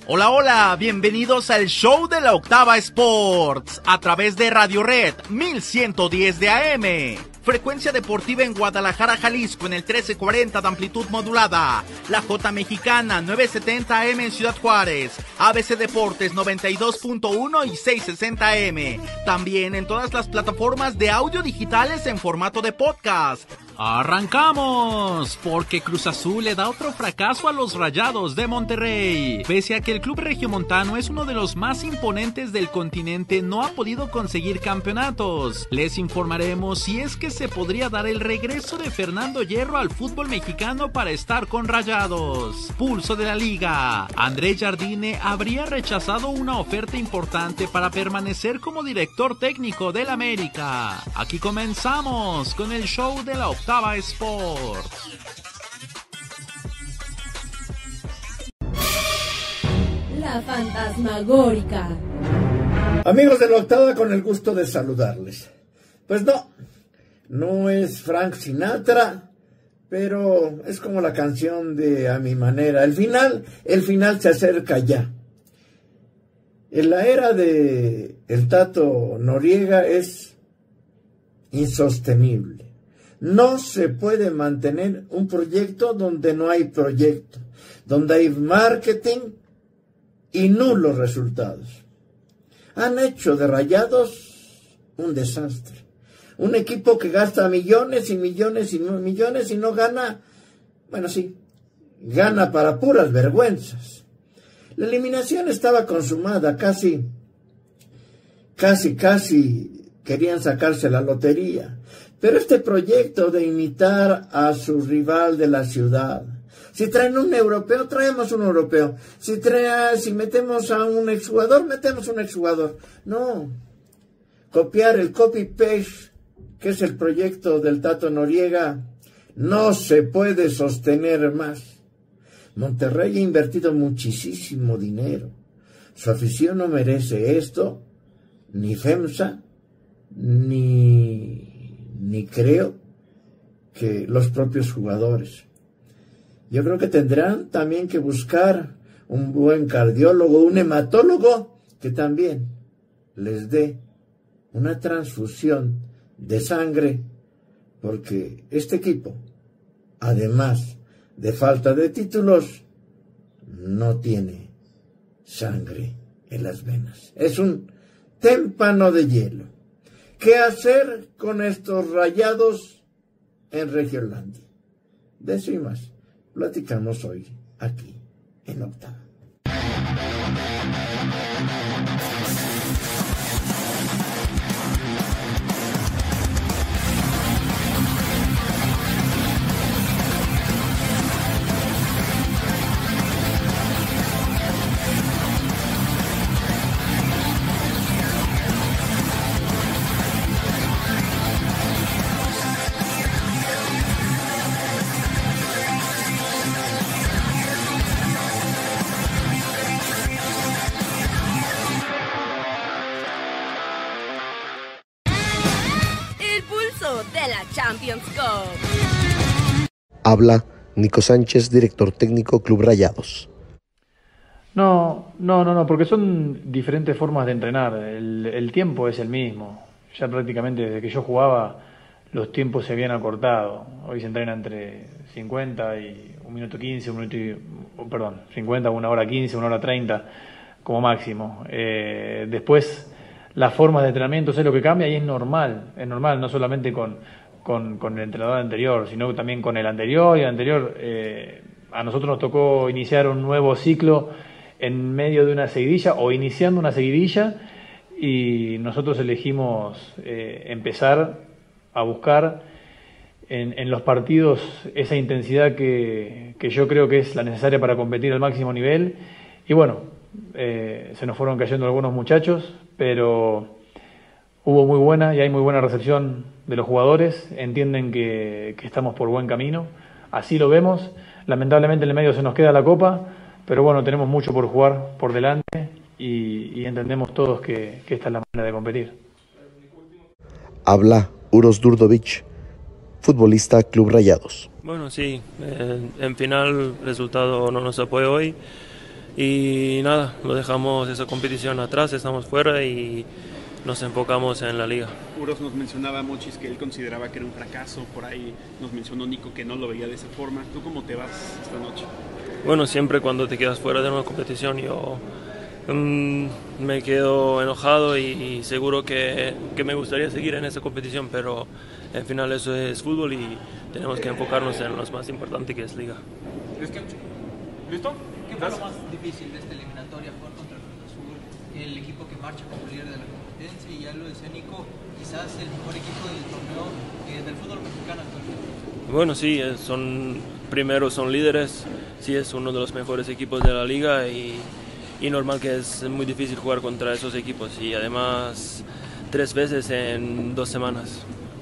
Hola, hola, bienvenidos al show de la Octava Sports, a través de Radio Red 1110 de AM. Frecuencia deportiva en Guadalajara, Jalisco, en el 1340 de amplitud modulada. La J Mexicana, 970 AM en Ciudad Juárez. ABC Deportes, 92.1 y 660 AM. También en todas las plataformas de audio digitales en formato de podcast. ¡Arrancamos! Porque Cruz Azul le da otro fracaso a los Rayados de Monterrey. Pese a que el club regiomontano es uno de los más imponentes del continente, no ha podido conseguir campeonatos. Les informaremos si es que se podría dar el regreso de Fernando Hierro al fútbol mexicano para estar con Rayados. Pulso de la Liga. André Jardine habría rechazado una oferta importante para permanecer como director técnico del América. Aquí comenzamos con el show de la Octava Sports. La fantasmagórica. Amigos de la Octava, con el gusto de saludarles. Pues no es Frank Sinatra, pero es como la canción de A Mi Manera. El final se acerca ya. En la era de el Tato Noriega es insostenible. No se puede mantener un proyecto donde no hay proyecto, donde hay marketing y nulos resultados. Han hecho de Rayados un desastre. Un equipo que gasta millones y millones y millones y no gana, bueno, sí, gana para puras vergüenzas. La eliminación estaba consumada, casi querían sacarse la lotería. Pero este proyecto de imitar a su rival de la ciudad, si traen un europeo, traemos un europeo. Si metemos a un exjugador, metemos un exjugador. No, copiar el copy-paste, que es el proyecto del Tato Noriega, no se puede sostener más. Monterrey ha invertido muchísimo dinero. Su afición no merece esto, ni FEMSA, ni creo que los propios jugadores. Yo creo que tendrán también que buscar un buen cardiólogo, un hematólogo, que también les dé una transfusión de sangre, porque este equipo, además de falta de títulos, no tiene sangre en las venas. Es un témpano de hielo. ¿Qué hacer con estos Rayados en Regiolandia? De eso y más platicamos hoy aquí en Octava. Champions Cup. Habla Nico Sánchez, director técnico Club Rayados. No, porque son diferentes formas de entrenar. El tiempo es el mismo. Ya prácticamente desde que yo jugaba los tiempos se habían acortado. Hoy se entrena entre 50 y 1 minuto 15, 50, 1 hora 15, 1 hora 30 como máximo. Después las formas de entrenamiento es lo que cambia y es normal, no solamente con el entrenador anterior, sino también con el anterior y el anterior. A nosotros nos tocó iniciar un nuevo ciclo en medio de una seguidilla o iniciando una seguidilla, y nosotros elegimos empezar a buscar en los partidos esa intensidad que yo creo que es la necesaria para competir al máximo nivel. Y bueno, se nos fueron cayendo algunos muchachos, pero hubo hay muy buena recepción de los jugadores. Entienden que estamos por buen camino, así lo vemos. Lamentablemente en el medio se nos queda la Copa, pero bueno, tenemos mucho por jugar por delante y entendemos todos que esta es la manera de competir. Habla Uros Durdovic, futbolista Club Rayados. Bueno, sí, en final el resultado no nos apoyó hoy y nada, lo dejamos esa competición atrás, estamos fuera y nos enfocamos en la liga. Uros nos mencionaba, Mochis, que él consideraba que era un fracaso, por ahí nos mencionó Nico que no lo veía de esa forma. ¿Tú cómo te vas esta noche? Bueno, siempre cuando te quedas fuera de una competición yo me quedo enojado y seguro que me gustaría seguir en esa competición, pero al final eso es fútbol y tenemos que enfocarnos en lo más importante que es liga. ¿Listo? ¿Qué fue lo más difícil de esta eliminatoria? Jugar contra el Cruz Azul, el equipo que marcha como líder de la competencia, y ya lo decía Nico, quizás el mejor equipo del torneo del fútbol mexicano actualmente. Bueno, sí, primero son líderes, sí es uno de los mejores equipos de la liga y normal que es muy difícil jugar contra esos equipos y además 3 veces en 2 semanas.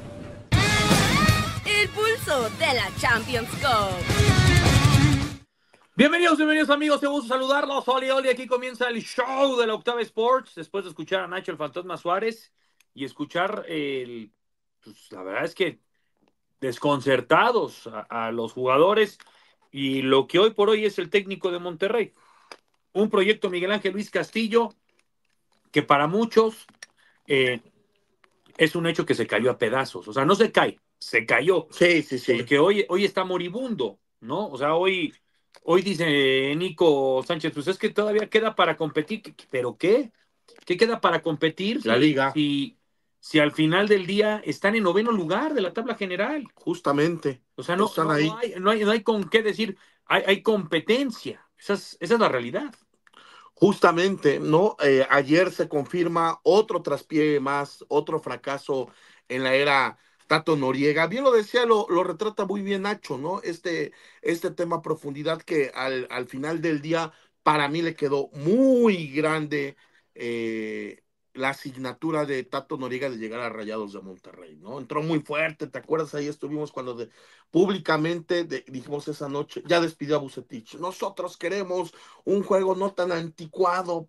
El pulso de la Champions Cup. Bienvenidos amigos, qué gusto saludarlos. Oli, aquí comienza el show de la Octava Sports, después de escuchar a Nacho el Fantasma Suárez y escuchar pues, la verdad es que desconcertados a los jugadores y lo que hoy por hoy es el técnico de Monterrey. Un proyecto Miguel Ángel Luis Castillo que para muchos es un hecho que se cayó a pedazos. O sea, no se cae, se cayó. Sí. Porque hoy está moribundo, ¿no? O sea, hoy dice Nico Sánchez, pues es que todavía queda para competir. ¿Pero qué? ¿Qué queda para competir? La liga. Si al final del día están en 9º lugar de la tabla general. Justamente. O sea, no hay con qué decir, hay competencia. Esa es la realidad. Justamente, ¿no? Ayer se confirma otro traspié más, otro fracaso en la era Tato Noriega. Bien lo decía, lo retrata muy bien Nacho, ¿no? Este tema a profundidad que al final del día para mí le quedó muy grande la asignatura de Tato Noriega de llegar a Rayados de Monterrey, ¿no? Entró muy fuerte, ¿te acuerdas? Ahí estuvimos cuando públicamente dijimos esa noche, ya despidió a Vucetich. Nosotros queremos un juego no tan anticuado,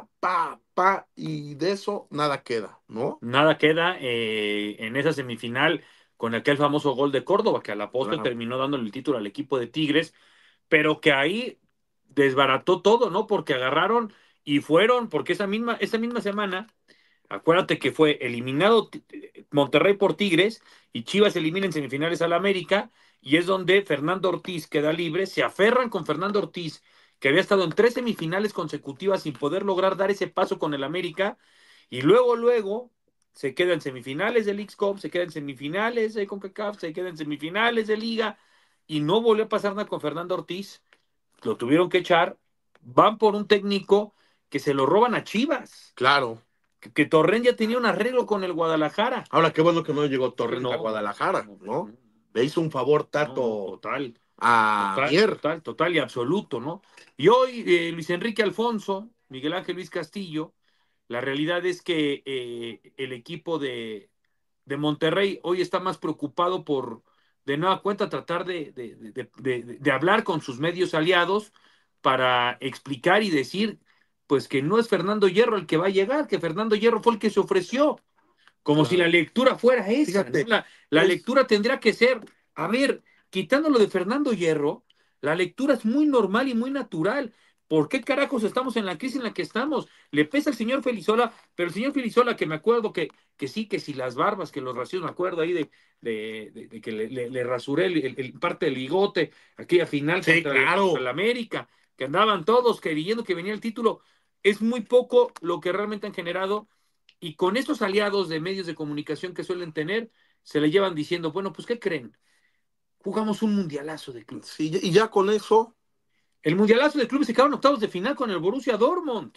y de eso nada queda, ¿no? Nada queda en esa semifinal con aquel famoso gol de Córdoba, que a la postre terminó dándole el título al equipo de Tigres, pero que ahí desbarató todo, ¿no? Porque agarraron y fueron, porque esa misma semana, acuérdate que fue eliminado Monterrey por Tigres y Chivas elimina en semifinales al América, y es donde Fernando Ortiz queda libre, se aferran con Fernando Ortiz, que había estado en 3 semifinales consecutivas sin poder lograr dar ese paso con el América, y luego se queda en semifinales del X-Cup, se queda en semifinales de CONCACAF, se queda en semifinales de Liga, y no volvió a pasar nada con Fernando Ortiz, lo tuvieron que echar, van por un técnico que se lo roban a Chivas. Claro. Que Torrent ya tenía un arreglo con el Guadalajara. Ahora, qué bueno que no llegó Torrent a Guadalajara, ¿no? Le hizo un favor Tato total y absoluto, ¿no? Y hoy Luis Enrique Alfonso, Miguel Ángel Luis Castillo, la realidad es que el equipo de Monterrey hoy está más preocupado por, de nueva cuenta, tratar de hablar con sus medios aliados para explicar y decir, pues, que no es Fernando Hierro el que va a llegar, que Fernando Hierro fue el que se ofreció, como si la lectura fuera esa. Fíjate, ¿no? La lectura tendría que ser, a ver, quitándolo de Fernando Hierro, la lectura es muy normal y muy natural. ¿Por qué carajos estamos en la crisis en la que estamos? Le pesa al señor Felizola, pero el señor Felizola, que me acuerdo que sí, que si las barbas, que los raciosos, me acuerdo ahí de que le rasuré el parte del bigote, aquella final contra el América, que andaban todos creyendo que venía el título. Es muy poco lo que realmente han generado, y con estos aliados de medios de comunicación que suelen tener, se le llevan diciendo, bueno, pues, ¿qué creen? Jugamos un mundialazo de clubes. Sí, y ya con eso. El mundialazo de clubes se quedaron octavos de final con el Borussia Dortmund,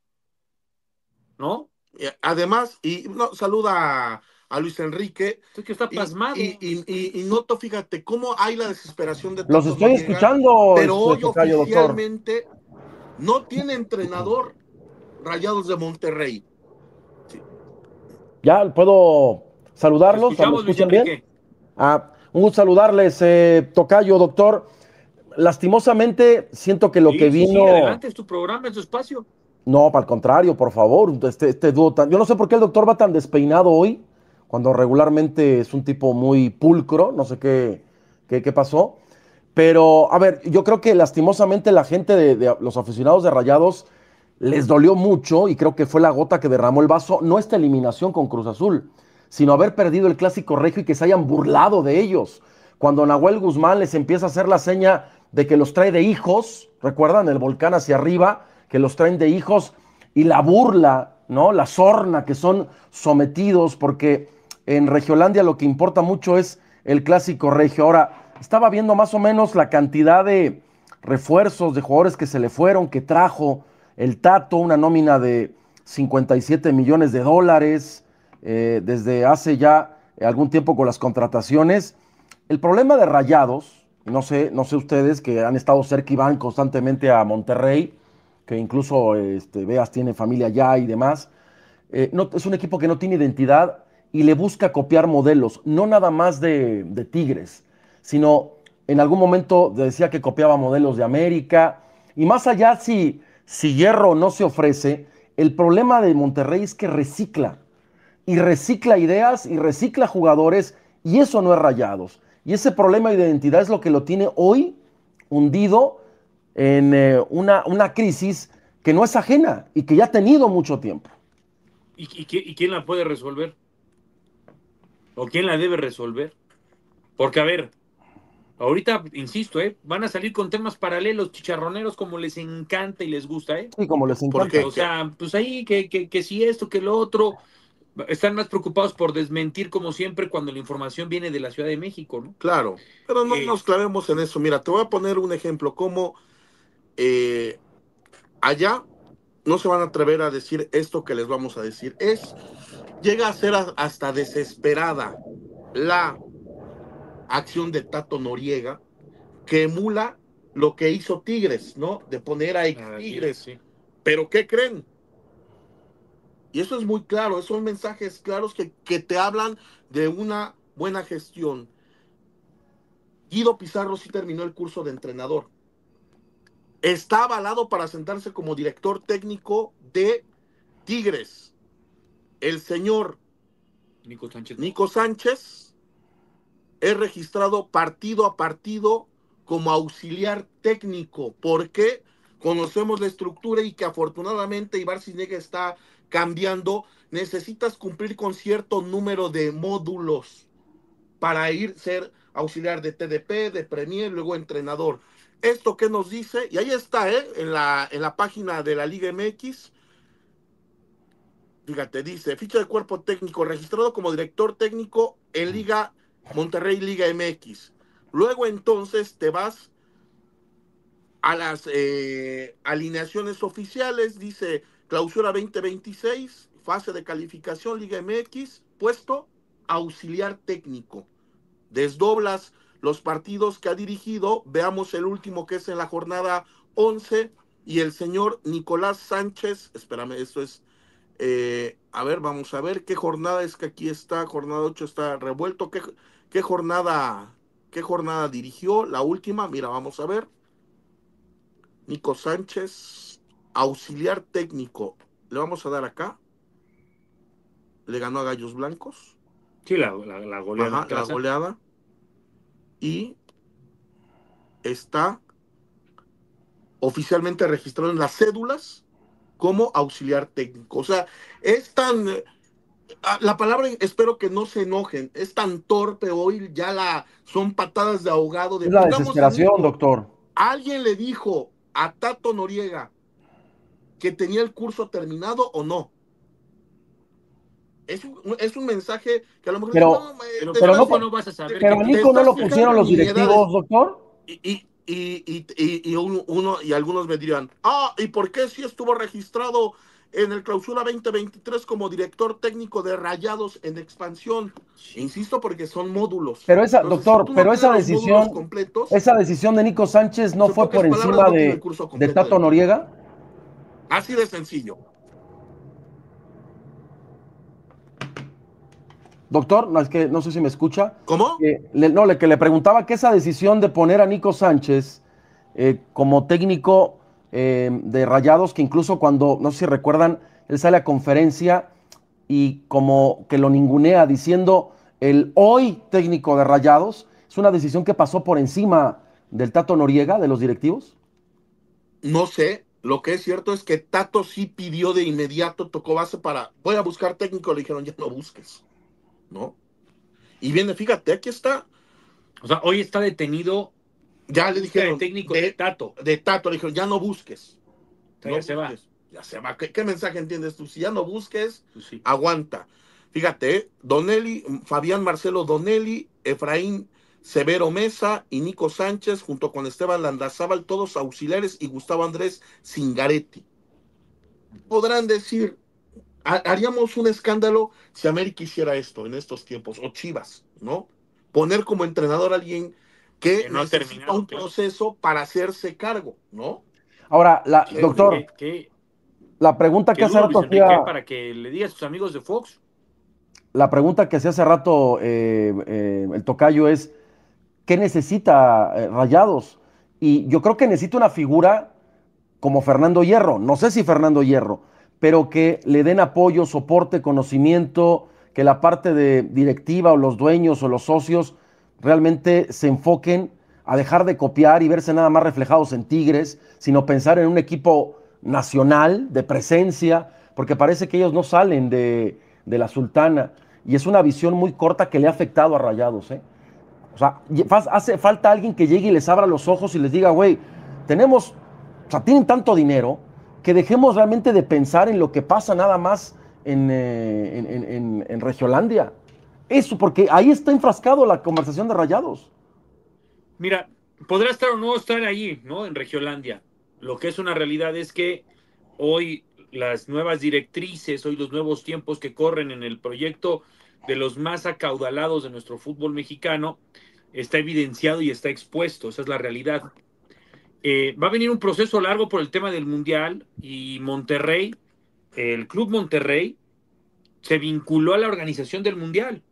¿no? Además, saluda a Luis Enrique. Es que está pasmado. Y noto, fíjate, cómo hay la desesperación de todos. Los estoy escuchando. Pero hoy oficialmente no tiene entrenador Rayados de Monterrey. Sí. Ya puedo saludarlos. ¿Me escuchan bien? Un gusto saludarles, tocayo, doctor. Lastimosamente, siento que lo que vino... Sí, adelante, es tu programa, es tu espacio. No, para el contrario, por favor. Este dúo tan... Yo no sé por qué el doctor va tan despeinado hoy, cuando regularmente es un tipo muy pulcro, no sé qué pasó. Pero, a ver, yo creo que lastimosamente la gente de los aficionados de Rayados les dolió mucho y creo que fue la gota que derramó el vaso, no esta eliminación con Cruz Azul, sino haber perdido el Clásico Regio y que se hayan burlado de ellos. Cuando Nahuel Guzmán les empieza a hacer la seña de que los trae de hijos, ¿recuerdan? El volcán hacia arriba, que los traen de hijos, y la burla, ¿no? La sorna, que son sometidos, porque en Regiolandia lo que importa mucho es el Clásico Regio. Ahora, estaba viendo más o menos la cantidad de refuerzos, de jugadores que se le fueron, que trajo el Tato, una nómina de 57 millones de dólares, desde hace ya algún tiempo con las contrataciones. El problema de Rayados, no sé ustedes que han estado cerca y van constantemente a Monterrey, que incluso Veas tiene familia allá y demás, es un equipo que no tiene identidad y le busca copiar modelos, no nada más de Tigres, sino en algún momento decía que copiaba modelos de América, y más allá si Hierro no se ofrece, el problema de Monterrey es que recicla ideas y recicla jugadores, y eso no es Rayados. Y ese problema de identidad es lo que lo tiene hoy hundido en una crisis que no es ajena y que ya ha tenido mucho tiempo. ¿Y quién la puede resolver? ¿O quién la debe resolver? Porque, a ver, ahorita, insisto, van a salir con temas paralelos, chicharroneros, como les encanta y les gusta, Sí, como les encanta. Porque, o sea, pues ahí, que si esto, que lo otro, están más preocupados por desmentir, como siempre, cuando la información viene de la Ciudad de México, ¿no? Claro, pero no nos clavemos en eso. Mira, te voy a poner un ejemplo, como allá no se van a atrever a decir esto que les vamos a decir. Llega a ser hasta desesperada la acción de Tato Noriega, que emula lo que hizo Tigres, ¿no? De poner a Tigres. Sí. Pero ¿qué creen? Y eso es muy claro, esos son mensajes claros que te hablan de una buena gestión. Guido Pizarro sí terminó el curso de entrenador. Está avalado para sentarse como director técnico de Tigres. El señor Nico Sánchez es registrado partido a partido como auxiliar técnico. ¿Por qué? Conocemos la estructura y que afortunadamente Ibar Cisniega está cambiando. Necesitas cumplir con cierto número de módulos para ser auxiliar de TDP, de Premier, luego entrenador. ¿Esto qué nos dice? Y ahí está, en la página de la Liga MX. Fíjate, dice, ficha de cuerpo técnico, registrado como director técnico en Liga Monterrey, Liga MX. Luego entonces te vas a las alineaciones oficiales, dice clausura 2026, fase de calificación Liga MX, puesto auxiliar técnico. Desdoblas los partidos que ha dirigido, veamos el último que es en la jornada 11, y el señor Nicolás Sánchez, espérame, esto es, a ver, vamos a ver qué jornada es que aquí está, jornada 8 está revuelto, qué jornada dirigió, la última, mira, vamos a ver, Nico Sánchez, auxiliar técnico, le vamos a dar acá, le ganó a Gallos Blancos. Sí, la goleada. Ajá, la goleada. Y está oficialmente registrado en las cédulas como auxiliar técnico. O sea, es tan... La palabra, espero que no se enojen, es tan torpe hoy, son patadas de ahogado. Es la desesperación, doctor. ¿Alguien le dijo a Tato Noriega que tenía el curso terminado o no? Es un mensaje que a lo mejor... no vas a saber. Pero Nico no lo pusieron los directivos, doctor. Y algunos me dirían, ¿y por qué si estuvo registrado en el clausura 2023 como director técnico de Rayados en expansión? Insisto, porque son módulos. Pero esa, entonces, doctor, si pero esa decisión de Nico Sánchez no fue por encima de Tato Noriega. Así de sencillo. Doctor, no, es que no sé si me escucha. ¿Cómo? Que le preguntaba que esa decisión de poner a Nico Sánchez como técnico de Rayados, que incluso cuando, no sé si recuerdan, él sale a conferencia y como que lo ningunea diciendo el hoy técnico de Rayados, es una decisión que pasó por encima del Tato Noriega, de los directivos? No sé, lo que es cierto es que Tato sí pidió de inmediato, tocó base para, voy a buscar técnico, le dijeron, ya no busques, ¿no? Y viene, fíjate, aquí está. O sea, hoy está detenido. Ya le dijeron, técnico de Tato. De Tato, le dijeron, ya no busques. O sea, ya se va. Ya se va. ¿Qué mensaje entiendes tú? Si ya no busques, pues sí, aguanta. Fíjate, Donelli, Fabián Marcelo Donelli, Efraín Severo Mesa y Nico Sánchez, junto con Esteban Landazábal, todos auxiliares, y Gustavo Andrés Zingaretti. Podrán decir, haríamos un escándalo si América hiciera esto en estos tiempos, o Chivas, ¿no? Poner como entrenador a alguien que no necesita un proceso para hacerse cargo, ¿no? Ahora, doctor, la pregunta que hace rato hacía... para que le diga a sus amigos de Fox. La pregunta que hacía hace rato el tocayo es, ¿qué necesita Rayados? Y yo creo que necesita una figura como Fernando Hierro, no sé si Fernando Hierro, pero que le den apoyo, soporte, conocimiento, que la parte de directiva o los dueños o los socios realmente se enfoquen a dejar de copiar y verse nada más reflejados en Tigres, sino pensar en un equipo nacional de presencia, porque parece que ellos no salen de la Sultana, y es una visión muy corta que le ha afectado a Rayados, ¿eh? O sea, hace falta alguien que llegue y les abra los ojos y les diga, güey, tienen tanto dinero que dejemos realmente de pensar en lo que pasa nada más en Regiolandia. Eso, porque ahí está enfrascado la conversación de Rayados. Mira, podrá estar o no estar allí, ¿no? En Regiolandia. Lo que es una realidad es que hoy las nuevas directrices, hoy los nuevos tiempos que corren en el proyecto de los más acaudalados de nuestro fútbol mexicano, está evidenciado y está expuesto, esa es la realidad. Va a venir un proceso largo por el tema del Mundial, y Monterrey, el Club Monterrey, se vinculó a la organización del Mundial.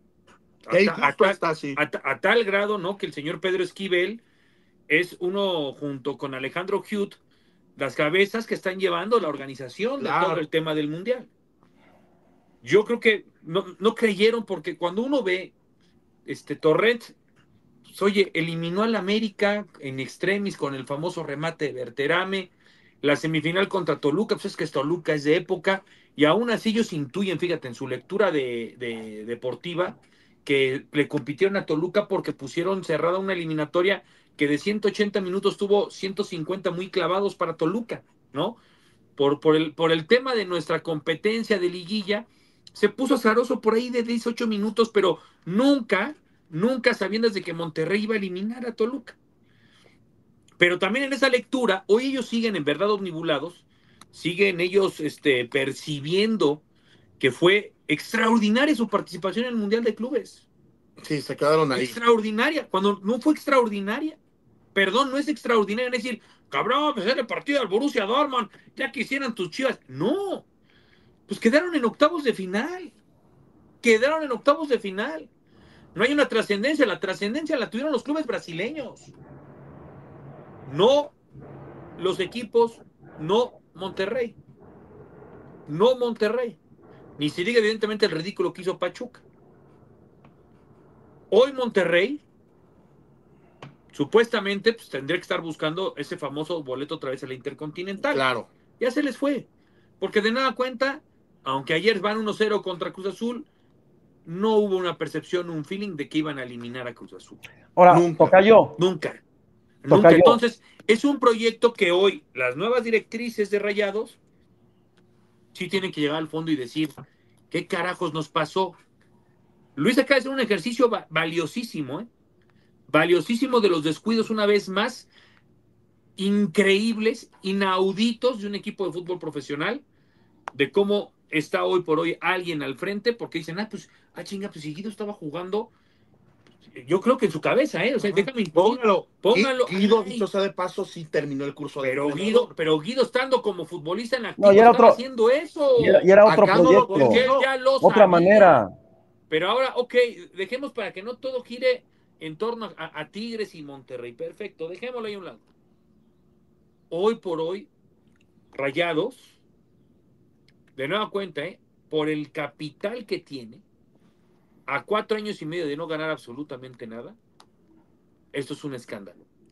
A tal grado, ¿no?, que el señor Pedro Esquivel es uno, junto con Alejandro Hute, las cabezas que están llevando la organización de todo el tema del Mundial. Yo creo que no creyeron, porque cuando uno ve Torrent, pues, oye, eliminó al América en extremis con el famoso remate de Berterame, la semifinal contra Toluca, pues es que Toluca es de época, y aún así ellos intuyen, fíjate, en su lectura de deportiva, que le compitieron a Toluca porque pusieron cerrada una eliminatoria que de 180 minutos tuvo 150 muy clavados para Toluca, ¿no? Por el tema de nuestra competencia de liguilla, se puso azaroso por ahí de 18 minutos, pero nunca sabiendo de que Monterrey iba a eliminar a Toluca. Pero también en esa lectura, hoy ellos siguen en verdad omnibulados, siguen ellos percibiendo que fue extraordinaria su participación en el Mundial de Clubes. Sí, se quedaron ahí. Extraordinaria, cuando no fue extraordinaria. Perdón, no es extraordinaria, es decir, cabrón, pues era el partido del Borussia Dortmund, ya quisieran tus Chivas. No, pues quedaron en octavos de final. No hay una trascendencia, la trascendencia la tuvieron los clubes brasileños. No los equipos, no Monterrey. Ni se diga evidentemente el ridículo que hizo Pachuca. Hoy Monterrey supuestamente pues, tendría que estar buscando ese famoso boleto otra vez a la Intercontinental. Claro. Ya se les fue. Porque de nada cuenta, aunque ayer van 1-0 contra Cruz Azul, no hubo una percepción, un feeling de que iban a eliminar a Cruz Azul. Ahora, Nunca. Entonces, es un proyecto que hoy las nuevas directrices de Rayados sí tienen que llegar al fondo y decir, ¿qué carajos nos pasó? Luis acaba de hacer un ejercicio valiosísimo, valiosísimo de los descuidos una vez más, increíbles, inauditos de un equipo de fútbol profesional, de cómo está hoy por hoy alguien al frente, porque dicen, pues si Guido estaba jugando, yo creo que en su cabeza, o sea, déjame póngalo. Guido, dicho sea de paso, sí terminó el curso de pero Guido estando como futbolista en la activo, estaba haciendo eso. Y era otro proyecto, otra manera. Pero ahora, dejemos para que no todo gire en torno a Tigres y Monterrey. Perfecto, dejémoslo ahí a un lado. Hoy por hoy, Rayados, de nueva cuenta, por el capital que tiene, a 4 años y medio de no ganar absolutamente nada, esto es un escándalo.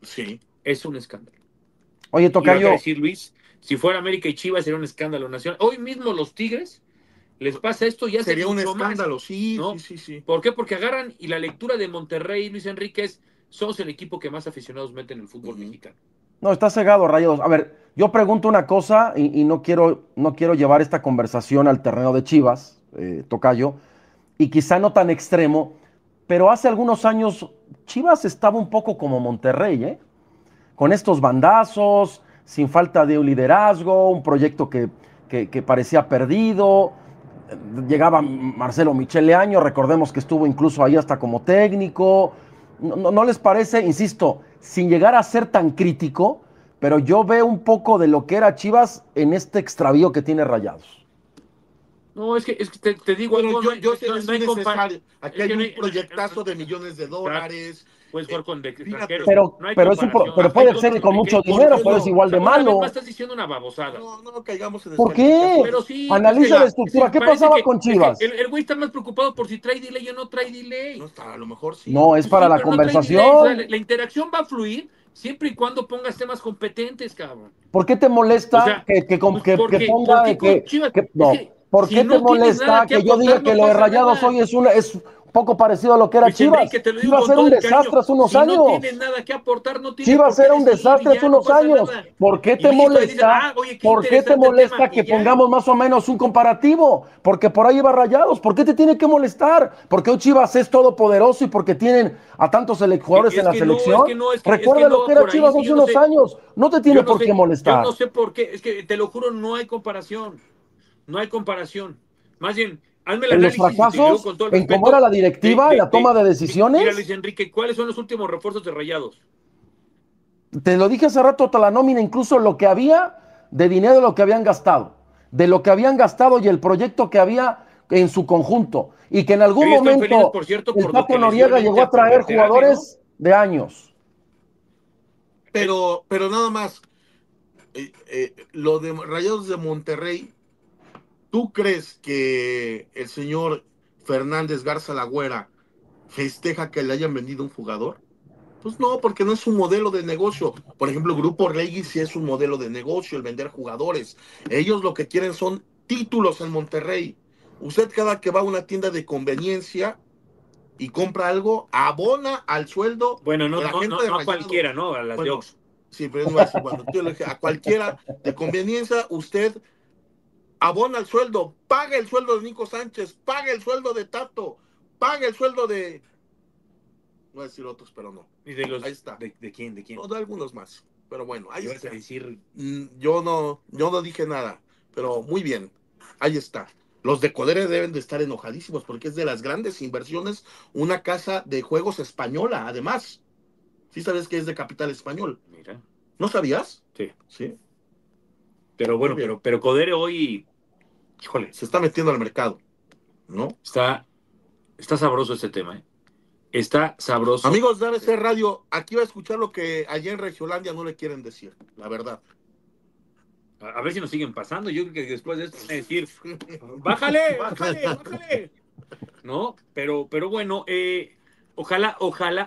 Sí. Es un escándalo. Oye, tocayo. Decir, Luis, si fuera América y Chivas sería un escándalo nacional. Hoy mismo los Tigres les pasa esto y sería un escándalo, más, sí, ¿no? sí. ¿Por qué? Porque agarran y la lectura de Monterrey, Luis Enríquez, somos el equipo que más aficionados meten en el fútbol mexicano. No, está cegado, Rayados. A ver, yo pregunto una cosa y no quiero llevar esta conversación al terreno de Chivas, tocayo, y quizá no tan extremo, pero hace algunos años Chivas estaba un poco como Monterrey, ¿eh? Con estos bandazos, sin falta de un liderazgo, un proyecto que parecía perdido. Llegaba Marcelo Michele Año, recordemos que estuvo incluso ahí hasta como técnico. ¿No les parece, insisto, sin llegar a ser tan crítico, pero yo veo un poco de lo que era Chivas en este extravío que tiene Rayados? No, es que te digo algo, no hay necesario. Aquí hay un proyectazo de millones de dólares. Puedes jugar con pero puede ser con mucho dinero, pero es igual de malo. Me estás diciendo una babosada. No caigamos en ¿Por qué? Pero sí, analiza la estructura. ¿Qué pasaba con Chivas? El güey está más preocupado por si trae delay o no trae delay. No está, a lo mejor sí. No, es para la conversación. O sea, la interacción va a fluir siempre y cuando pongas temas competentes, cabrón. ¿por qué te molesta que ponga ¿por qué te molesta que yo diga que lo de Rayados hoy es poco parecido a lo que era Chivas? Iba a ser un desastre hace unos años. No tienes nada que aportar, no tienes Chivas era un desastre hace unos años. ¿Por qué te molesta? ¿Por qué te molesta que pongamos más o menos un comparativo? Porque por ahí va Rayados. ¿Por qué te tiene que molestar? Porque hoy Chivas es todopoderoso y porque tienen a tantos jugadores en la selección. Recuerda lo que era Chivas hace unos años. No te tiene por qué molestar. Yo no sé por qué. Es que te lo juro, no hay comparación. No hay comparación. Más bien, hazme el análisis. ¿En los fracasos? ¿En cómo era la directiva? ¿En la toma de decisiones? Mira, Luis Enrique, ¿cuáles son los últimos refuerzos de Rayados? Te lo dije hace rato, toda la nómina, incluso lo que había de dinero, lo que habían gastado. De lo que habían gastado y el proyecto que había en su conjunto. Y que en algún momento el Tato Noriega llegó a traer jugadores de años. Pero nada más, lo de Rayados de Monterrey, ¿tú crees que el señor Fernández Garza Lagüera festeja que le hayan vendido un jugador? Pues no, porque no es un modelo de negocio. Por ejemplo, Grupo Orlegui sí es un modelo de negocio, el vender jugadores. Ellos lo que quieren son títulos en Monterrey. Usted cada que va a una tienda de conveniencia y compra algo, abona al sueldo. Bueno, no cualquiera, ¿no? A las de Oxxo. Sí, pero no así, cuando a cualquiera de conveniencia, usted abona el sueldo, paga el sueldo de Nico Sánchez, paga el sueldo de Tato, paga el sueldo de... No voy a decir otros, pero no. ¿Y de los, ahí está. ¿De quién? No, de algunos más. Pero bueno, ahí está. Decir... Yo no dije nada, pero muy bien. Ahí está. Los de Codere deben de estar enojadísimos porque es de las grandes inversiones, una casa de juegos española, además. ¿Sí sabes que es de capital español? Mira. ¿No sabías? Sí. Sí. Pero bueno, pero Codere hoy, híjole, se está metiendo al mercado, ¿no? Está sabroso este tema, ¿eh? Está sabroso. Amigos de ABC Radio, aquí va a escuchar lo que allá en Regiolandia no le quieren decir, la verdad. A ver si nos siguen pasando. Yo creo que después de esto van a decir, bájale. No, pero bueno, ojalá.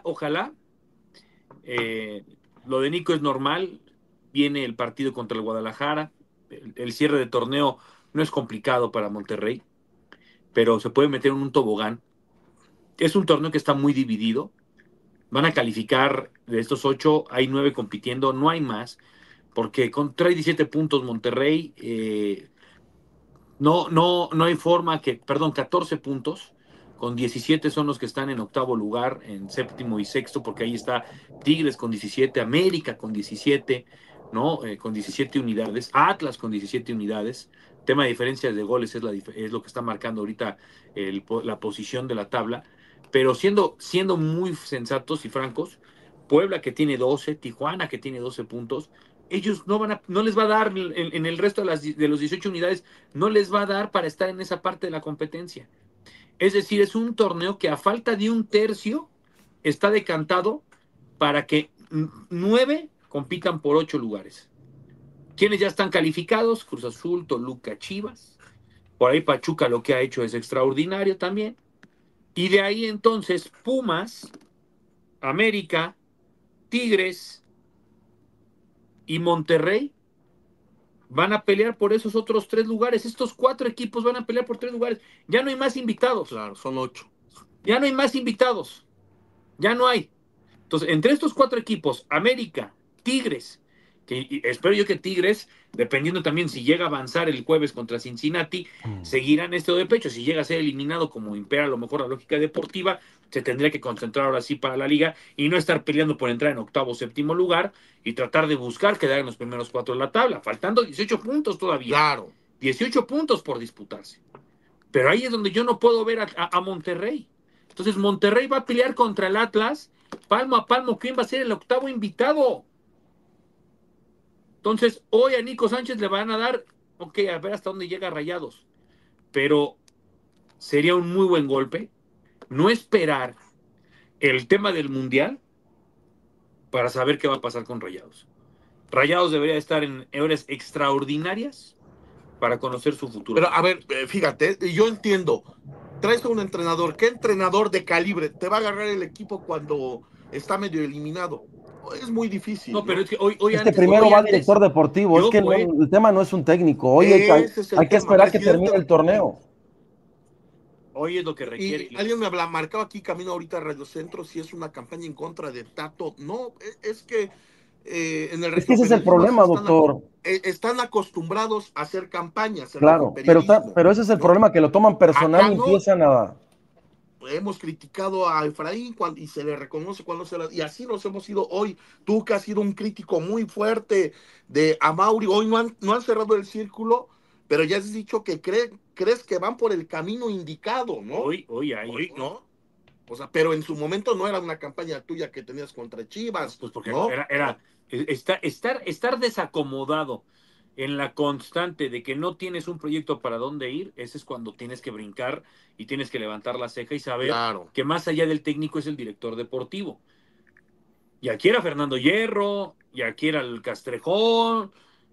Lo de Nico es normal. Viene el partido contra el Guadalajara. El cierre de torneo no es complicado para Monterrey, pero se puede meter en un tobogán. Es un torneo que está muy dividido. Van a calificar de estos 8, hay 9 compitiendo, no hay más, porque trae 17 puntos Monterrey. No hay forma que, 14 puntos, con 17 son los que están en octavo lugar, en séptimo y sexto, porque ahí está Tigres con 17, América con 17, ¿no? Con 17 unidades, Atlas con 17 unidades. Tema de diferencias de goles es lo que está marcando ahorita la posición de la tabla, pero siendo muy sensatos y francos, Puebla que tiene 12, Tijuana que tiene 12 puntos, ellos no les va a dar en el resto de los 18 unidades, no les va a dar para estar en esa parte de la competencia. Es decir, es un torneo que a falta de un tercio está decantado para que 9 compitan por 8 lugares. ¿Quiénes ya están calificados? Cruz Azul, Toluca, Chivas. Por ahí Pachuca lo que ha hecho es extraordinario también. Y de ahí entonces Pumas, América, Tigres, y Monterrey van a pelear por esos otros 3 lugares. Estos 4 equipos van a pelear por 3 lugares. Ya no hay más invitados. Claro, son 8. Ya no hay más invitados. Ya no hay. Entonces, entre estos 4 equipos, América, Tigres, que espero yo que Tigres, dependiendo también si llega a avanzar el jueves contra Cincinnati, seguirán este de pecho. Si llega a ser eliminado, como impera a lo mejor la lógica deportiva, se tendría que concentrar ahora sí para la liga y no estar peleando por entrar en octavo o séptimo lugar y tratar de buscar quedar en los primeros 4 de la tabla, faltando 18 puntos todavía. Claro. 18 puntos por disputarse. Pero ahí es donde yo no puedo ver a Monterrey. Entonces Monterrey va a pelear contra el Atlas, palmo a palmo, ¿quién va a ser el octavo invitado? Entonces, hoy a Nico Sánchez le van a dar, ok, a ver hasta dónde llega Rayados. Pero sería un muy buen golpe no esperar el tema del Mundial para saber qué va a pasar con Rayados. Rayados debería estar en horas extraordinarias para conocer su futuro. Pero, a ver, fíjate, yo entiendo. Traes a un entrenador. ¿Qué entrenador de calibre te va a agarrar el equipo cuando está medio eliminado? Es muy difícil. No, pero es que hoy primero va director deportivo. Es que el tema no es un técnico. Hoy hay que esperar que termine el torneo. Hoy es lo que requiere. Y alguien me ha marcado aquí camino ahorita a Radio Centro si es una campaña en contra de Tato. No, es que en el es que ese es el problema, doctor. Están acostumbrados a hacer campañas. Claro, pero ese es el problema, que lo toman personal. Acá y empiezan a... Hemos criticado a Efraín y se le reconoce cuando se la... Y así nos hemos ido hoy. Tú que has sido un crítico muy fuerte de Amauri, hoy no han cerrado el círculo, pero ya has dicho que crees que van por el camino indicado, ¿no? Hoy, ¿no? O sea, pero en su momento no era una campaña tuya que tenías contra Chivas. Pues porque ¿no? era estar desacomodado en la constante de que no tienes un proyecto para dónde ir, ese es cuando tienes que brincar y tienes que levantar la ceja y saber que más allá del técnico es el director deportivo. Y aquí era Fernando Hierro, y aquí era el Castrejón,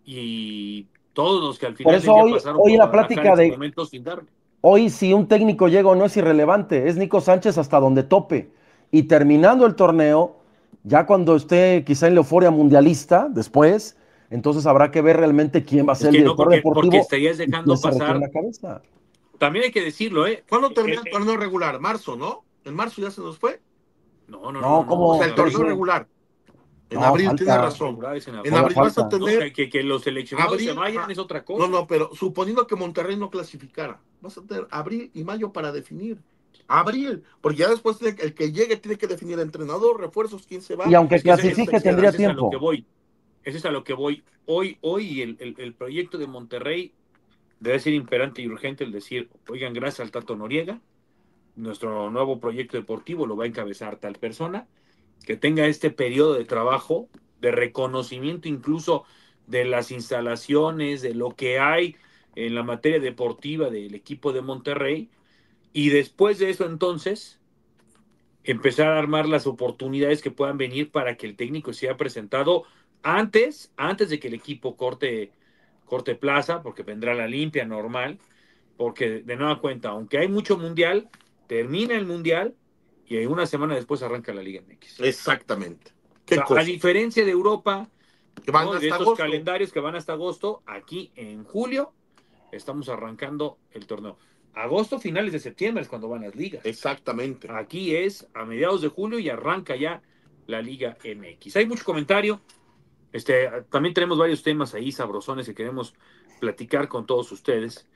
y todos los que al final por eso pasaron hoy por la plática de momentos sin darle. Hoy si un técnico llega o no es irrelevante, es Nico Sánchez hasta donde tope. Y terminando el torneo, ya cuando esté quizá en la euforia mundialista, después, entonces habrá que ver realmente quién va a ser el director deportivo. Porque estarías dejando pasar. La cabeza. También hay que decirlo, ¿eh? ¿Cuándo termina el torneo regular? ¿Marzo, no? ¿En marzo ya se nos fue? No. ¿Cómo? O sea, el torneo regular. En abril, tiene razón. En abril vas a tener... Que los seleccionados se vayan es otra cosa. No, pero suponiendo que Monterrey no clasificara, vas a tener abril y mayo para definir. Abril, porque ya después el que llegue tiene que definir entrenador, refuerzos, quién se va. Y aunque clasifique tendría tiempo. Eso es a lo que voy. Hoy el proyecto de Monterrey debe ser imperante y urgente el decir, oigan, gracias al Tato Noriega, nuestro nuevo proyecto deportivo lo va a encabezar tal persona, que tenga este periodo de trabajo, de reconocimiento incluso de las instalaciones, de lo que hay en la materia deportiva del equipo de Monterrey, y después de eso entonces empezar a armar las oportunidades que puedan venir para que el técnico sea presentado antes de que el equipo corte plaza, porque vendrá la limpia normal, porque de nueva cuenta, aunque hay mucho mundial, termina el mundial y una semana después arranca la Liga MX. Exactamente. A diferencia de Europa, que van de estos calendarios que van hasta agosto, aquí en julio estamos arrancando el torneo. Agosto, finales de septiembre es cuando van las ligas. Exactamente. Aquí es a mediados de julio y arranca ya la Liga MX. Hay mucho comentario. También tenemos varios temas ahí sabrosones que queremos platicar con todos ustedes.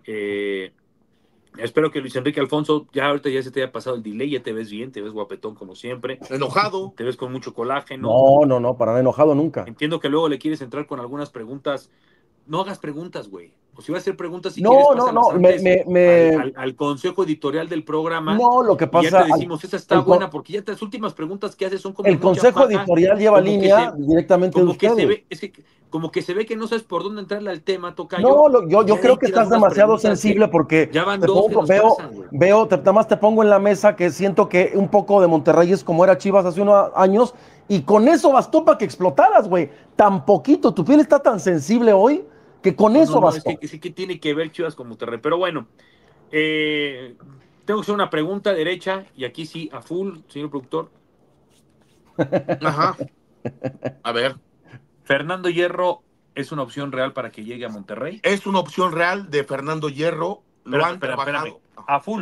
Espero que Luis Enrique Alfonso, ahorita ya se te haya pasado el delay, ya te ves bien, te ves guapetón como siempre. Enojado. Te ves con mucho colágeno. No, para nada enojado nunca. Entiendo que luego le quieres entrar con algunas preguntas. No hagas preguntas, güey. O si vas a hacer preguntas, si quieres, pásalas al consejo editorial del programa. No, lo que pasa... Y ya te decimos, esa está buena, porque ya las últimas preguntas que haces son como... El consejo editorial lleva línea directamente de ustedes. Como que se ve que no sabes por dónde entrarle al tema, tocayo. No, yo creo que estás demasiado sensible porque ya van dos veo, nada más te pongo en la mesa que siento que un poco de Monterrey es como era Chivas hace unos años y con eso bastó para que explotaras, güey. Tan poquito, tu piel está tan sensible hoy que con eso bastó. Es que tiene que ver Chivas con Monterrey. Pero bueno, tengo que hacer una pregunta derecha y aquí sí, a full, señor productor. Ajá. A ver. ¿Fernando Hierro es una opción real para que llegue a Monterrey? Es una opción real de Fernando Hierro. Espérame. A full.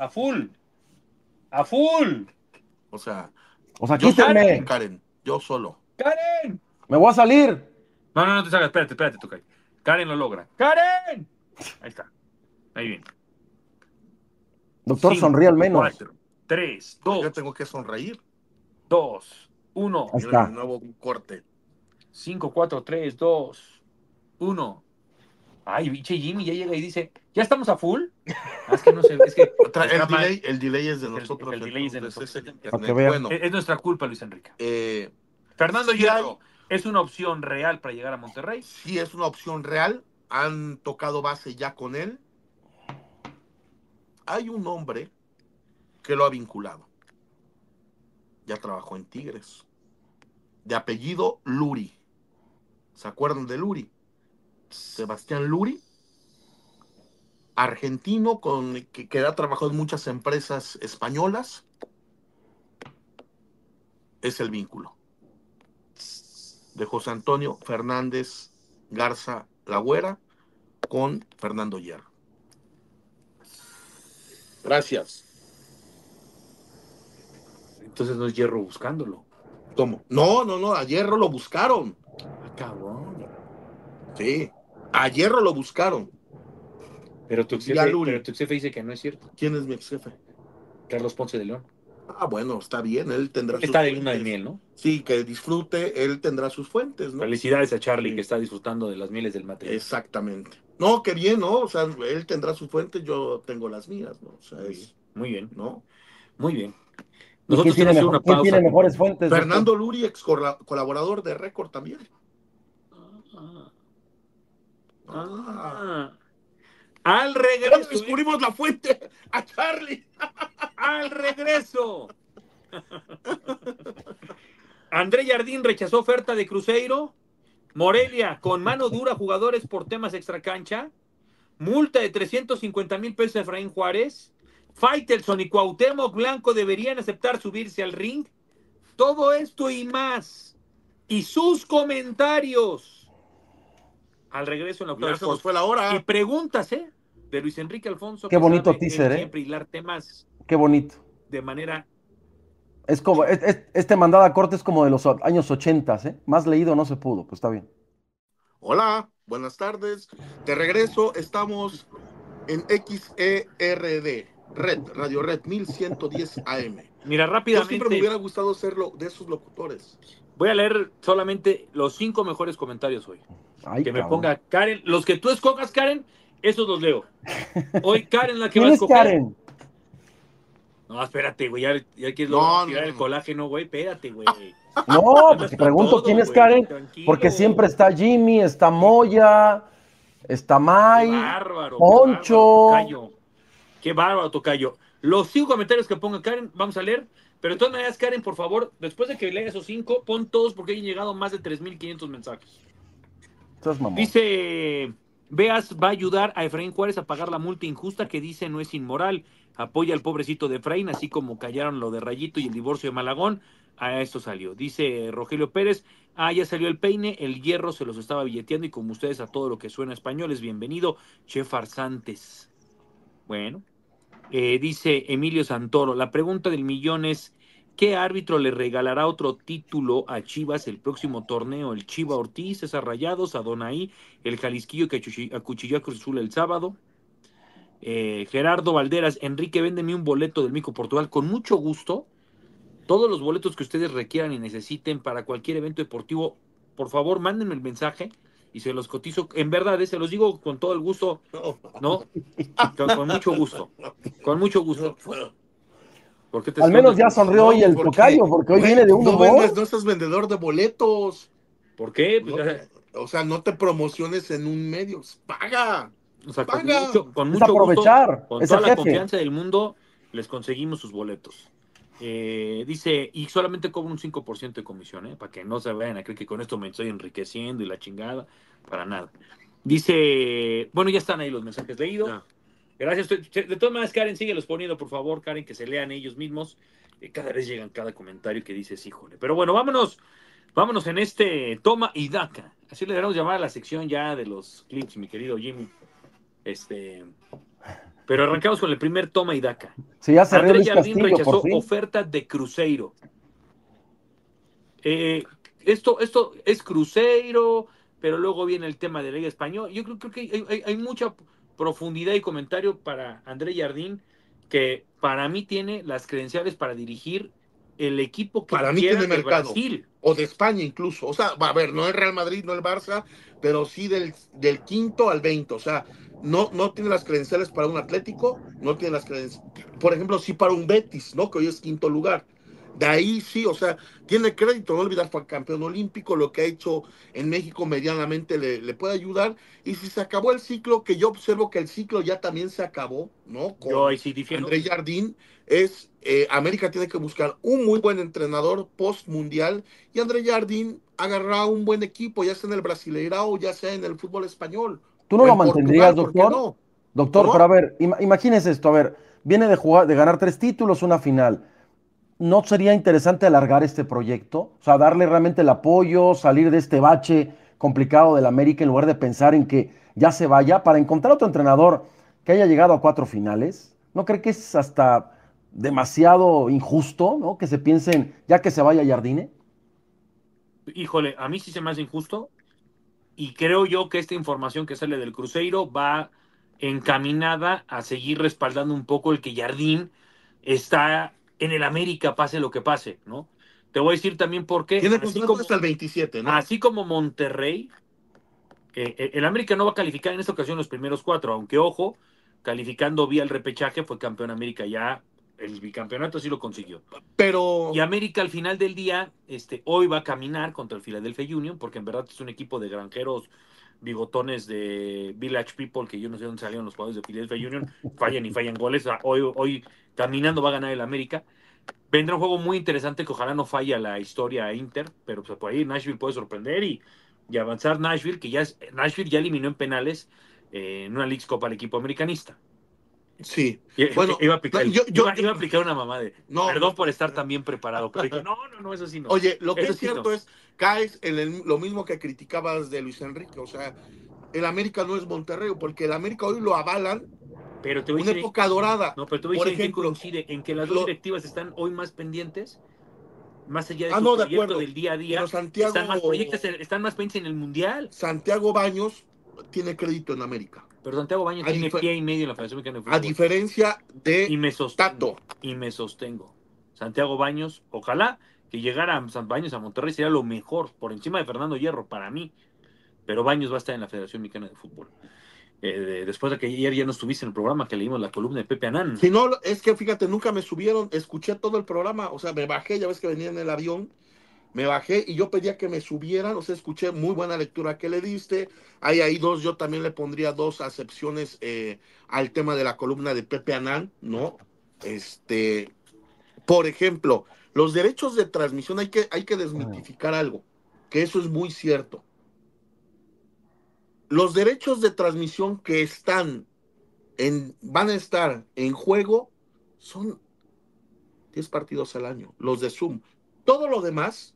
O sea, quítenme. Karen, yo solo. ¡Karen! ¡Me voy a salir! No te salgas, espérate, tocayo. Karen lo logra. ¡Karen! Ahí está. Ahí viene. Doctor, sonríe al menos. 4, 3, 2. Yo tengo que sonreír. 2, 1. Ahí está. El nuevo corte. 5, 4, 3, 2, 1. Ay, biche Jimmy ya llega y dice, ¿ya estamos a full? Es que no sé, es que... El delay es de nosotros. El delay es de nosotros. Bueno, es nuestra culpa, Luis Enrique. Fernando Hierro, ¿es una opción real para llegar a Monterrey? Sí, es una opción real. Han tocado base ya con él. Hay un hombre que lo ha vinculado. Ya trabajó en Tigres. De apellido Luri. ¿Se acuerdan de Luri? Sebastián Luri, argentino que ha trabajado en muchas empresas españolas. Es el vínculo de José Antonio Fernández Garza Lagüera con Fernando Hierro. Gracias. Entonces no es Hierro buscándolo. ¿Cómo? No, a Hierro lo buscaron. Cabrón. Sí, a Hierro lo buscaron. Pero tu ex jefe dice que no es cierto. ¿Quién es mi ex jefe? Carlos Ponce de León. Bueno, está bien, él tendrá Está de luna de miel, ¿no? Sí, que disfrute, él tendrá sus fuentes, ¿no? Felicidades a Charlie, que está disfrutando de las mieles del matrimonio. Exactamente. No, qué bien, ¿no? O sea, él tendrá sus fuentes, yo tengo las mías, ¿no? O sea, muy bien. ¿No? Muy bien. Nosotros ¿Quién tiene mejores fuentes? Fernando Luri, ex colaborador de Récord también. Al regreso. Descubrimos la fuente a Charlie. Al regreso. André Jardín rechazó oferta de Cruzeiro. Morelia, con mano dura jugadores por temas extracancha. Multa de 350,000 pesos a Efraín Juárez. Faitelson y Cuauhtémoc Blanco deberían aceptar subirse al ring. Todo esto y más. Y sus comentarios. Al regreso en la octava. Se nos fue la hora. Y preguntas, de Luis Enrique Alfonso. Qué bonito teaser, Siempre hilar temas. Qué bonito. De manera. Es como, este mandado a corte es como de los años 80, Más leído no se pudo, pues está bien. Hola, buenas tardes. De regreso, estamos en XERD, Radio Red 1110 AM. Mira, rápidamente. Yo siempre me hubiera gustado ser de esos locutores. Voy a leer solamente los 5 mejores comentarios hoy. Ay, que cabrón. me ponga Karen. Los que tú escojas, Karen, esos los leo. Hoy Karen la que va a ¿Quién es escoger. Karen? No, espérate, güey. Ya quieres tirar el colágeno, güey. Espérate, güey. No, pues te pregunto quién es Karen. Tranquilo. Porque siempre está Jimmy, está Moya, está May, bárbaro, Poncho. Qué bárbaro, tocayo. Los 5 comentarios que ponga Karen, vamos a leer. Pero de todas maneras, Karen, por favor, después de que lea esos 5, pon todos porque han llegado más de 3,500 mensajes. Dice, Beas va a ayudar a Efraín Juárez a pagar la multa injusta que dice no es inmoral. Apoya al pobrecito de Efraín, así como callaron lo de Rayito y el divorcio de Malagón. A esto salió. Dice Rogelio Pérez, ya salió el peine, el Hierro se los estaba billeteando y como ustedes a todo lo que suena español es bienvenido, Che Farsantes. Bueno. Dice Emilio Santoro, la pregunta del millón es, ¿qué árbitro le regalará otro título a Chivas el próximo torneo? ¿El Chiva Ortiz, César Rayados, Adonai, el Jalisquillo que acuchilló a Cruz Azul el sábado? Gerardo Valderas, Enrique, véndeme un boleto del Mico Portugal. Con mucho gusto, todos los boletos que ustedes requieran y necesiten para cualquier evento deportivo, por favor, mándenme el mensaje y se los cotizo. En verdad, se los digo con todo el gusto, ¿no? Con mucho gusto. Con mucho gusto. ¿Por qué te Al menos ya sonrió hoy el tocayo, porque hoy viene de un humor. No estás vendedor de boletos. ¿Por qué? O sea, no te promociones en un medio. ¡Paga! O sea, paga. Con mucho aprovechar, gusto, con toda la confianza del mundo, les conseguimos sus boletos. Dice, y solamente cobro un 5% de comisión, para que no se vayan a creer que con esto me estoy enriqueciendo y la chingada, para nada. Dice, bueno, ya están ahí los mensajes leídos. No. Gracias. De todas maneras, Karen, síguelos poniendo, por favor, Karen, que se lean ellos mismos. Cada vez llegan cada comentario que dices, híjole. Pero bueno, vámonos Vámonos en este toma y daca. Así le debemos llamar a la sección ya de los clips, mi querido Jimmy. Pero arrancamos con el primer toma y daca. Sí, ya se André Jardín Castillo, rechazó oferta de Cruzeiro. Esto es Cruzeiro, pero luego viene el tema de la Liga Española. Yo creo que hay mucha profundidad y comentario para André Jardín, que para mí tiene las credenciales para dirigir el equipo que para mí quiera tiene de mercado. Brasil. O de España incluso. O sea, a ver, no el Real Madrid, no el Barça, pero sí del 5 al 20. O sea, no tiene las credenciales para un Atlético, no tiene las credenciales. Por ejemplo, sí para un Betis, ¿no? Que hoy es quinto lugar. De ahí sí, o sea, tiene crédito, no olvidar, fue campeón olímpico, lo que ha hecho en México medianamente le puede ayudar. Y si se acabó el ciclo, que yo observo que el ciclo ya también se acabó, ¿no? Con yo ahí sí difiero. André Jardín, América tiene que buscar un muy buen entrenador post-mundial, y André Jardín agarrará un buen equipo, ya sea en el Brasileirao, ya sea en el fútbol español. ¿Tú no lo mantendrías, Portugal, doctor? No? Doctor, pero a ver, imagínese esto, a ver, viene de ganar 3 títulos, una final. ¿No sería interesante alargar este proyecto? O sea, darle realmente el apoyo, salir de este bache complicado del América en lugar de pensar en que ya se vaya para encontrar otro entrenador que haya llegado a 4 finales. ¿No cree que es hasta demasiado injusto, ¿no? Que se piensen ya que se vaya Jardine? Híjole, a mí sí se me hace injusto, y creo yo que esta información que sale del Cruzeiro va encaminada a seguir respaldando un poco el que Jardín está en el América, pase lo que pase, ¿no? Te voy a decir también por qué. Tiene contrato hasta el 27, ¿no? Así como Monterrey, el América no va a calificar en esta ocasión los primeros 4, aunque, ojo, calificando vía el repechaje, fue campeón América ya, el bicampeonato sí lo consiguió. Pero... Y América al final del día, hoy va a caminar contra el Philadelphia Union, porque en verdad es un equipo de granjeros bigotones de Village People, que yo no sé dónde salieron los jugadores de Philadelphia Union, fallan goles. Hoy caminando va a ganar el América. Vendrá un juego muy interesante que ojalá no falle a la historia a Inter, pero pues, por ahí Nashville puede sorprender y avanzar Nashville, que Nashville ya eliminó en penales en una Leagues Cup al equipo americanista. Sí. Bueno, iba a aplicar una mamá de perdón por estar tan bien preparado, pero dije, no, eso sí no. Oye, lo que es cierto es, caes en lo mismo que criticabas de Luis Enrique, o sea, el América no es Monterrey, porque el América hoy lo avalan, pero te voy una época dorada. No, pero te voy a decir que coincide en que las dos directivas están hoy más pendientes, más allá de su proyecto del día a día, están más pendientes en el Mundial. Santiago Baños tiene crédito en América. Pero Santiago Baños tiene pie y medio en la Federación Mexicana de Fútbol. A diferencia de Tato. Y me sostengo. Santiago Baños, ojalá que llegara a Baños a Monterrey, sería lo mejor, por encima de Fernando Hierro, para mí. Pero Baños va a estar en la Federación Mexicana de Fútbol. Después de que ayer ya no estuviste en el programa, que leímos la columna de Pepe Anán. Si no, es que fíjate, nunca me subieron, escuché todo el programa, o sea, me bajé, ya ves que venía en el avión, me bajé y yo pedía que me subieran, o sea, escuché muy buena lectura que le diste. Hay 2, yo también le pondría 2 acepciones al tema de la columna de Pepe Anán, ¿no? Por ejemplo, los derechos de transmisión, hay que desmitificar algo, que eso es muy cierto. Los derechos de transmisión que van a estar en juego son 10 partidos al año, los de Zoom. Todo lo demás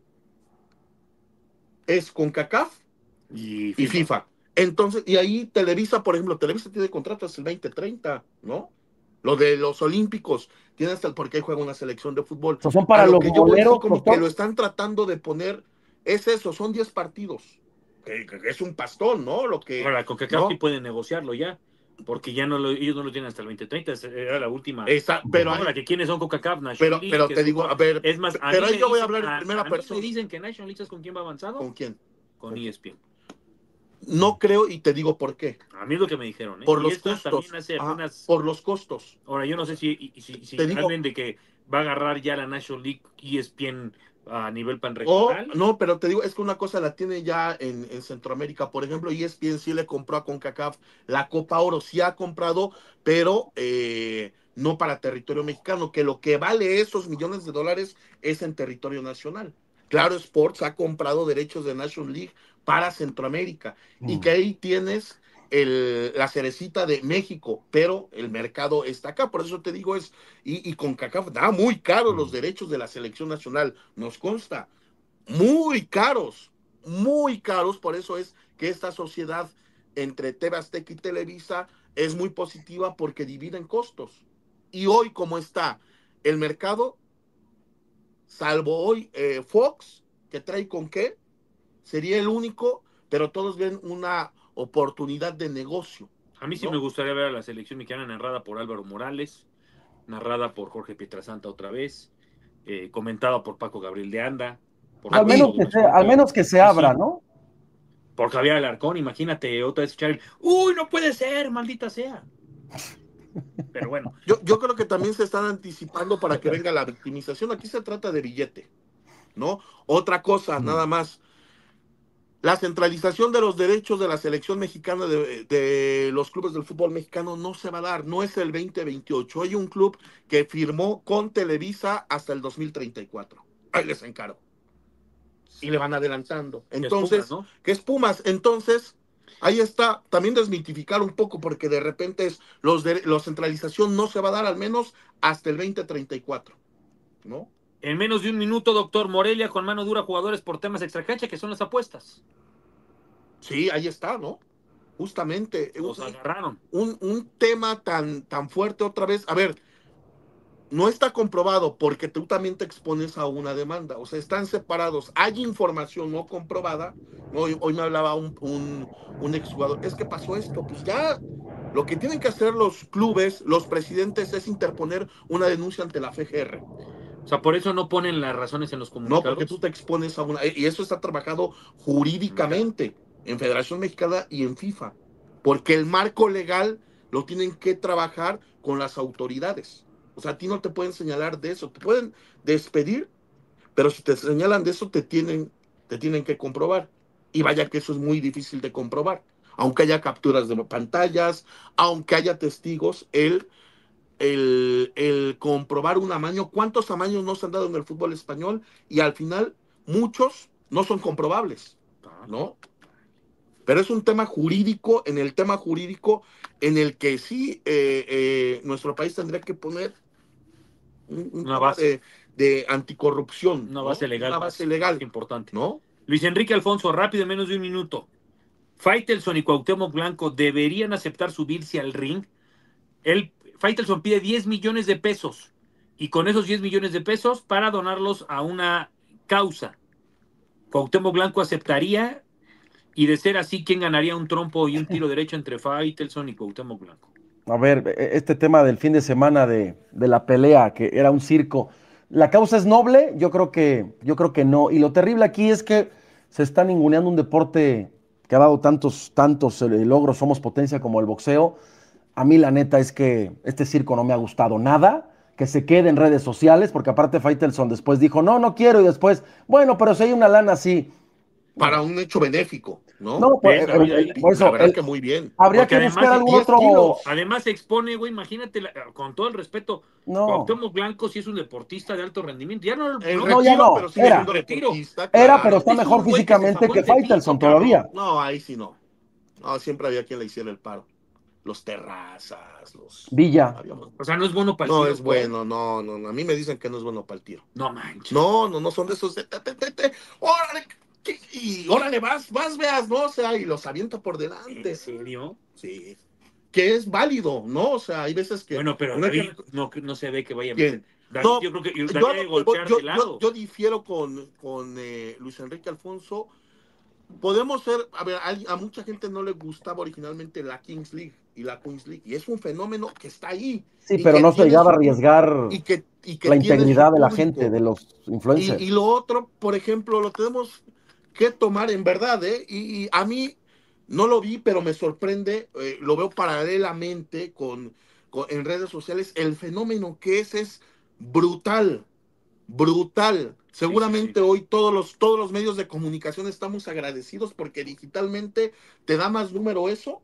es CONCACAF y FIFA. Entonces, y ahí Televisa, por ejemplo, Televisa tiene contrato hasta el 2030, ¿no? Lo de los Olímpicos, tiene hasta porque ahí juega una selección de fútbol. Son para los que boleros, como que lo están tratando de poner, es eso, son 10 partidos. Que es un pastón, ¿no? Lo que... Ahora, CONCACAF sí pueden negociar ya, porque ya ellos no lo tienen hasta el 2030, era la última. Pero ahora, que ¿quiénes son CONCACAF? National League, pero te digo, a ver, es más, pero ahí yo voy a hablar en primera persona. ¿Me dicen que National League es con quién va avanzado? ¿Con quién? Con ESPN. No creo, y te digo por qué. A mí es lo que me dijeron, Por los costos. Por los costos. Ahora, yo no sé si hablen de que va a agarrar ya la National League ESPN a nivel panregional. No, pero te digo, es que una cosa la tiene ya en Centroamérica. Por ejemplo, ESPN sí le compró a CONCACAF la Copa Oro, sí ha comprado, pero no para territorio mexicano, que lo que vale esos millones de dólares es en territorio nacional. Claro Sports ha comprado derechos de National League para Centroamérica, y que ahí tienes la cerecita de México, pero el mercado está acá. Por eso te digo, y CONCACAF da muy caro los derechos de la selección nacional, nos consta. muy caros, por eso es que esta sociedad entre TV Azteca y Televisa es muy positiva porque dividen costos. Y hoy, como está el mercado, salvo hoy Fox, que trae con qué, sería el único, pero todos ven una oportunidad de negocio. A mí sí me gustaría ver a la selección mexicana narrada por Álvaro Morales, narrada por Jorge Pietrasanta otra vez, comentada por Paco Gabriel de Anda. Al menos que se abra, ¿no? Por Javier Alarcón, imagínate otra vez escuchar ¡uy, no puede ser, maldita sea! Pero bueno. Yo creo que también se están anticipando para que venga la victimización. Aquí se trata de billete, ¿no? Otra cosa, nada más. La centralización de los derechos de la selección mexicana de los clubes del fútbol mexicano no se va a dar, no es el 2028. Hay un club que firmó con Televisa hasta el 2034. Ahí les encargo. Y le van adelantando. Entonces, ¿qué es Pumas? Entonces, ahí está, también desmitificar un poco, porque de repente la centralización no se va a dar al menos hasta el 2034, ¿no? En menos de un minuto, doctor, Morelia con mano dura jugadores por temas extracancha, que son las apuestas. Sí, ahí está, ¿no? Justamente. Los agarraron. Un tema tan fuerte otra vez. A ver, no está comprobado porque tú también te expones a una demanda. O sea, están separados. Hay información no comprobada. Hoy me hablaba un exjugador. Es que pasó esto. Pues ya, lo que tienen que hacer los clubes, los presidentes, es interponer una denuncia ante la FGR. O sea, por eso no ponen las razones en los comunicados. No, porque tú te expones a una... Y eso está trabajado jurídicamente en Federación Mexicana y en FIFA. Porque el marco legal lo tienen que trabajar con las autoridades. O sea, a ti no te pueden señalar de eso. Te pueden despedir, pero si te señalan de eso, te tienen que comprobar. Y vaya que eso es muy difícil de comprobar. Aunque haya capturas de pantallas, aunque haya testigos, el comprobar un amaño. ¿Cuántos amaños no se han dado en el fútbol español? Y al final, muchos no son comprobables, ¿no? Pero es un tema jurídico, en el que sí nuestro país tendría que poner una base de anticorrupción. Una base legal. Una base legal. Importante. ¿No? Luis Enrique Alfonso, rápido, en menos de un minuto. Faitelson y Cuauhtémoc Blanco deberían aceptar subirse al ring. Faitelson pide 10 millones de pesos y con esos 10 millones de pesos para donarlos a una causa. Cuauhtémoc Blanco aceptaría, y de ser así, ¿quién ganaría un trompo y un tiro derecho entre Faitelson y Cuauhtémoc Blanco? A ver, este tema del fin de semana de la pelea, que era un circo, ¿la causa es noble? Yo creo que no. Y lo terrible aquí es que se está ninguneando un deporte que ha dado tantos logros, somos potencia como el boxeo. A mí la neta es que este circo no me ha gustado nada, que se quede en redes sociales, porque aparte Faitelson después dijo, no quiero, y después, bueno, pero si hay una lana así. Para un hecho benéfico, ¿no? No, por eso, la verdad es que muy bien. Habría que buscar algún otro... Además se expone, güey, imagínate, con todo el respeto, Cuauhtémoc Blanco sí es un deportista de alto rendimiento. Ya no, pero sí era, claro. Pero está mejor físicamente que Faitelson todavía. No, ahí sí no. No, siempre había quien le hiciera el paro. Los Terrazas, los... Villa. O sea, no es bueno para el tiro. No es bueno, no. A mí me dicen que no es bueno para el tiro. No manches. No son de esos... ¡Órale! Y órale, vas, veas, ¿no? O sea, y los avienta por delante. ¿En serio? Sí. Que es válido, ¿no? O sea, hay veces que... Bueno, pero David no se ve que vaya a meter. David, yo creo que David golpear de lado. Yo difiero con Luis Enrique Alfonso. Podemos ser... A ver, a mucha gente no le gustaba originalmente la Kings League y la Queens League. Y es un fenómeno que está ahí. Sí, pero no se llegaba a arriesgar la integridad de la gente, de los influencers. Y lo otro, por ejemplo, lo tenemos... que tomar en verdad, y a mí no lo vi, pero me sorprende, lo veo paralelamente en redes sociales, el fenómeno que es brutal. Seguramente hoy todos los medios de comunicación estamos agradecidos porque digitalmente te da más número eso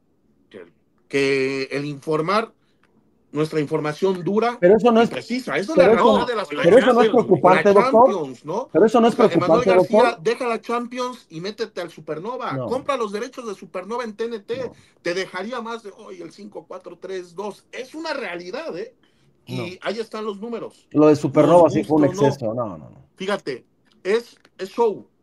que el informar. Nuestra información dura, pero eso no es precisa. Eso pero eso no es preocupante, doctor. ¿No? Pero eso no es preocupante, Emanuel García, doctor. Deja la Champions y métete al Supernova. No. Compra los derechos de Supernova en TNT. No. Te dejaría más de hoy el 5-4-3-2. Es una realidad, Y ahí están los números. Lo de Supernova sí fue un exceso. No. Fíjate, es show.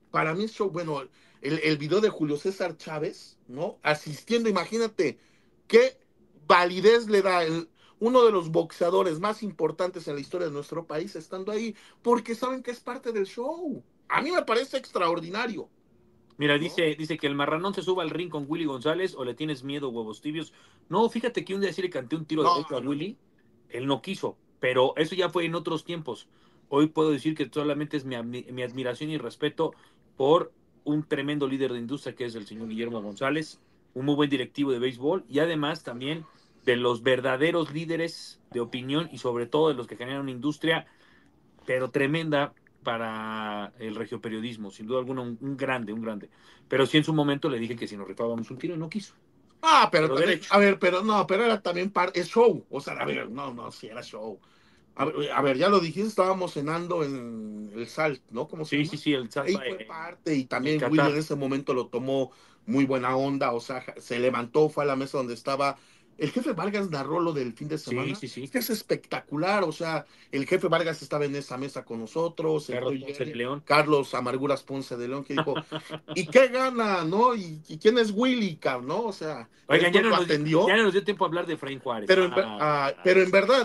para mí es show. Bueno, el video de Julio César Chávez, ¿no? Asistiendo, imagínate qué validez le da uno de los boxeadores más importantes en la historia de nuestro país estando ahí, porque saben que es parte del show. A mí me parece extraordinario. Mira, dice que el marranón se suba al ring con Willy González o le tienes miedo, huevos tibios. No, fíjate que un día sí le canté un tiro de pecho a Willy, él no quiso, pero eso ya fue en otros tiempos. Hoy puedo decir que solamente es mi admiración y respeto por un tremendo líder de industria que es el señor Guillermo González, un muy buen directivo de béisbol y además también de los verdaderos líderes de opinión y sobre todo de los que generan una industria, pero tremenda para el regioperiodismo, sin duda alguna, un grande. Pero sí en su momento le dije que si nos rifábamos un tiro, no quiso. Pero era también es show. O sea, a ver, no, sí era show. A ver, ya lo dijiste, estábamos cenando en el Salt, ¿no? ¿Cómo se llama? Sí, el Salt. Ahí fue parte y también Willy en ese momento lo tomó muy buena onda, o sea, se levantó, fue a la mesa donde estaba. El jefe Vargas narró lo del fin de semana. Sí. Que es espectacular, o sea, el jefe Vargas estaba en esa mesa con nosotros. Carlos Amarguras Ponce de León, que dijo, ¿y qué gana, no? ¿Y quién es Willy, no? O sea, oigan, ya no nos dio tiempo a hablar de Efraín Juárez. Pero en verdad,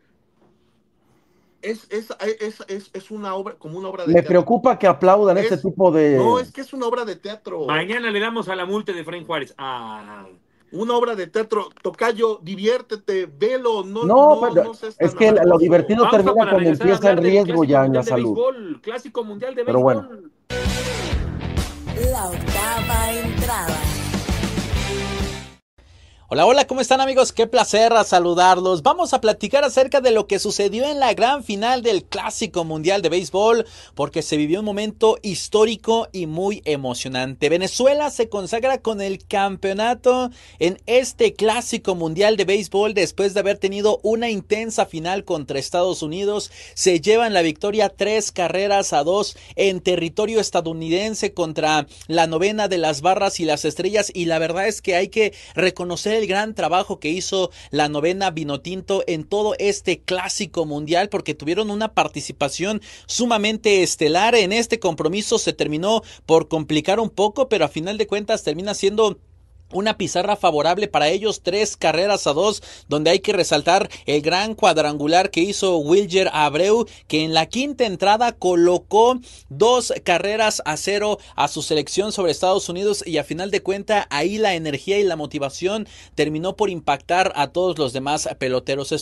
es una obra, como una obra de teatro. Me preocupa que aplaudan este tipo de... No, es que es una obra de teatro. Mañana le damos a la multa de Efraín Juárez. Una obra de teatro. Tocayo, diviértete, velo. No, es que lo divertido termina cuando empieza el riesgo ya en la salud. Clásico Mundial de Béisbol. Pero bueno. La octava entrada. Hola, ¿cómo están amigos? Qué placer saludarlos. Vamos a platicar acerca de lo que sucedió en la gran final del Clásico Mundial de Béisbol, porque se vivió un momento histórico y muy emocionante. Venezuela se consagra con el campeonato en este Clásico Mundial de Béisbol después de haber tenido una intensa final contra Estados Unidos. Se llevan la victoria 3-2 en territorio estadounidense contra la novena de las Barras y las Estrellas, y la verdad es que hay que reconocer el gran trabajo que hizo la novena Vinotinto en todo este Clásico Mundial, porque tuvieron una participación sumamente estelar. En este compromiso se terminó por complicar un poco, pero a final de cuentas termina siendo una pizarra favorable para ellos, 3-2, donde hay que resaltar el gran cuadrangular que hizo Wilyer Abreu, que en la quinta entrada colocó 2-0 a su selección sobre Estados Unidos, y a final de cuentas ahí la energía y la motivación terminó por impactar a todos los demás peloteros.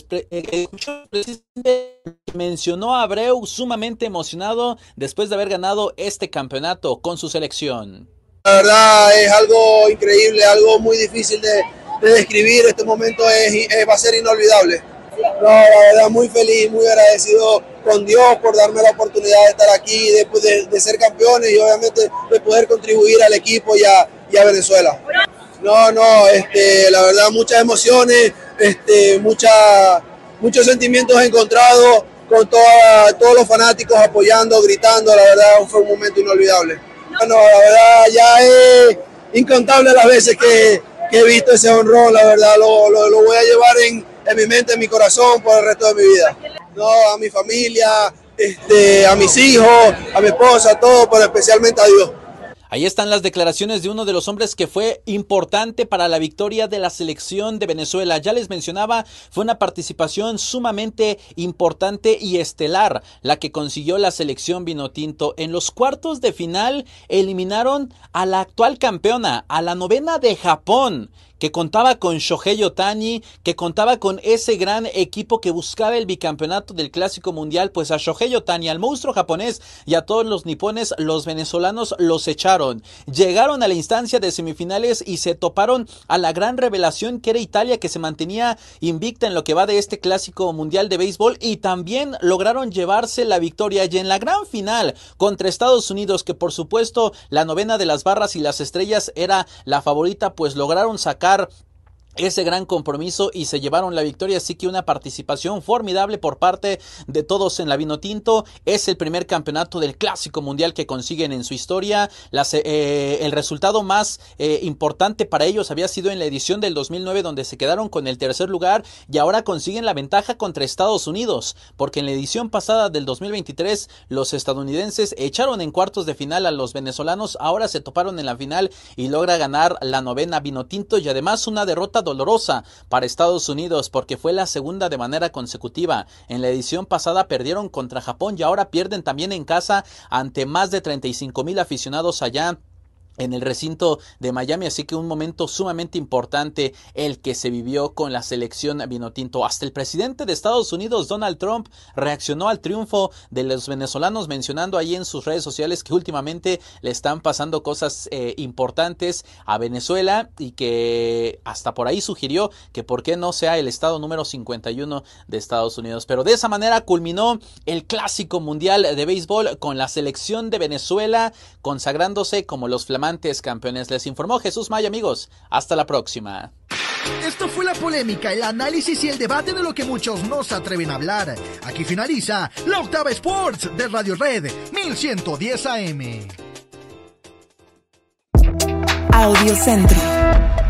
Mencionó a Abreu sumamente emocionado después de haber ganado este campeonato con su selección. La verdad es algo increíble, algo muy difícil de describir. Este momento va a ser inolvidable. No, la verdad, muy feliz, muy agradecido con Dios por darme la oportunidad de estar aquí, de ser campeones y obviamente de poder contribuir al equipo y a Venezuela. La verdad, muchas emociones, muchos sentimientos encontrados con todos los fanáticos apoyando, gritando. La verdad fue un momento inolvidable. Bueno, la verdad ya es incontable las veces que he visto ese honrón. La verdad lo voy a llevar en mi mente, en mi corazón por el resto de mi vida. A mi familia, a mis hijos, a mi esposa, a todos, pero especialmente a Dios. Ahí están las declaraciones de uno de los hombres que fue importante para la victoria de la selección de Venezuela. Ya les mencionaba, fue una participación sumamente importante y estelar la que consiguió la selección Vinotinto. En los cuartos de final eliminaron a la actual campeona, a la novena de Japón, que contaba con Shohei Ohtani, que contaba con ese gran equipo que buscaba el bicampeonato del Clásico Mundial. Pues a Shohei Ohtani, al monstruo japonés y a todos los nipones, los venezolanos los echaron. Llegaron a la instancia de semifinales y se toparon a la gran revelación que era Italia, que se mantenía invicta en lo que va de este Clásico Mundial de Béisbol, y también lograron llevarse la victoria. Y en la gran final contra Estados Unidos, que por supuesto la novena de las Barras y las Estrellas era la favorita, pues lograron sacar ese gran compromiso y se llevaron la victoria, así que una participación formidable por parte de todos en la Vinotinto. Es el primer campeonato del Clásico Mundial que consiguen en su historia. El resultado más importante para ellos había sido en la edición del 2009, donde se quedaron con el tercer lugar y ahora consiguen la ventaja contra Estados Unidos, porque en la edición pasada del 2023 los estadounidenses echaron en cuartos de final a los venezolanos, ahora se toparon en la final y logra ganar la 9ª Vinotinto, y además una derrota dolorosa para Estados Unidos porque fue la segunda de manera consecutiva. En la edición pasada perdieron contra Japón y ahora pierden también en casa ante más de 35,000 aficionados allá en el recinto de Miami, así que un momento sumamente importante el que se vivió con la selección vinotinto. Hasta el presidente de Estados Unidos, Donald Trump, reaccionó al triunfo de los venezolanos, mencionando ahí en sus redes sociales que últimamente le están pasando cosas importantes a Venezuela y que hasta por ahí sugirió que por qué no sea el estado número 51 de Estados Unidos. Pero de esa manera culminó el Clásico Mundial de Béisbol con la selección de Venezuela consagrándose como los flamantes campeones. Les informó Jesús Maya, amigos. Hasta la próxima. Esto fue la polémica, el análisis y el debate de lo que muchos no se atreven a hablar. Aquí finaliza la Octava Sports de Radio Red 1110 AM. Audio Centro.